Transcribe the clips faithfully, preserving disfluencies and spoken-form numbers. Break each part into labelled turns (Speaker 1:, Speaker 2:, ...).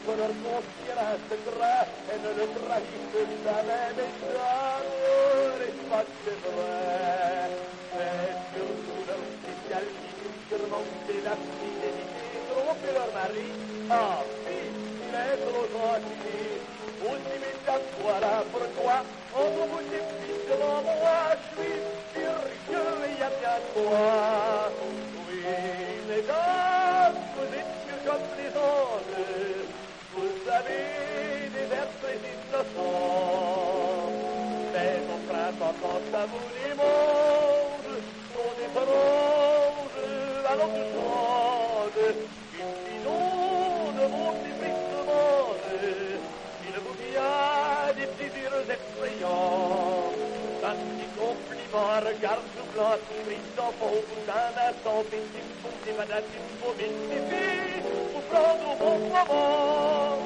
Speaker 1: pour leur confier un secret et ne le trahissent jamais, mes amours, et pas que c'est vrai. Mais surtout leur spécialité, surmonter la fidélité, tromper leur mari, ah oui, il est trop gentil. Aussi mesdames, voilà pourquoi entre vous des filles devant moi, je suis furieux et y a bien quoi. Oui, mesdames, vous êtes purs comme les anges, vous avez des êtres innocents. Mais au printemps, quand à vous les mondes sont étranges, alors je chante une inonde mon débris de monde. Il vous vient des désirs effrayants. Un petit compliment, regarde tout blanc, prise en fond, vous un instant, bêtise, vous des manatives, vous mystifiez, vous prendre au bon moment.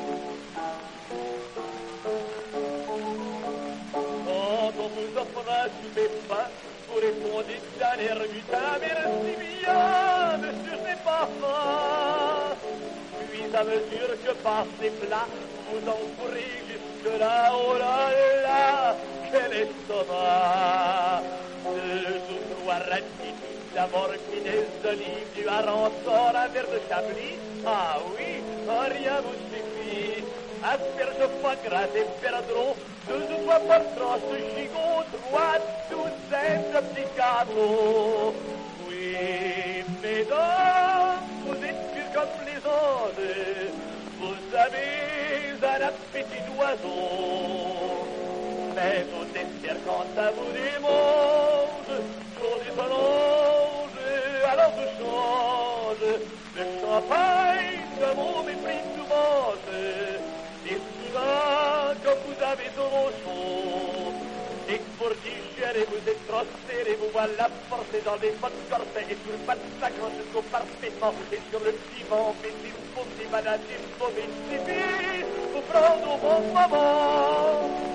Speaker 1: Quand on vous offre un souper fin, vous répondez d'un air mutin, merci bien, monsieur, je n'ai pas faim. Puis à mesure que passent les plats, vous en courez jusque-là, oh là là, quel estomac. Deux ou trois ratisses, d'abord qui des olives, du hareng, sort un verre de chablis, ah oui, rien vous suffit. Asperges pas gras et perdront, deux ou trois par tranche de gigot, trois douzaines de petits gâteaux. Oui, mesdames, vous êtes purs comme les anges, vous avez un appétit d'oiseau. Mais au dessert, quand ça vous démange, sur des allonges, alors je change le champagne de mon mépris tout mange. Et soudain, quand vous avez au chaud, et que pour digérer, vous êtes trop serré, vous voilà forcé dans les bonnes corsets, et sur le pas de sac, jusqu'au parfaitement, et sur le divan, mais si vous posez madame, il faut m'expliquer, vous prendre au bon moment.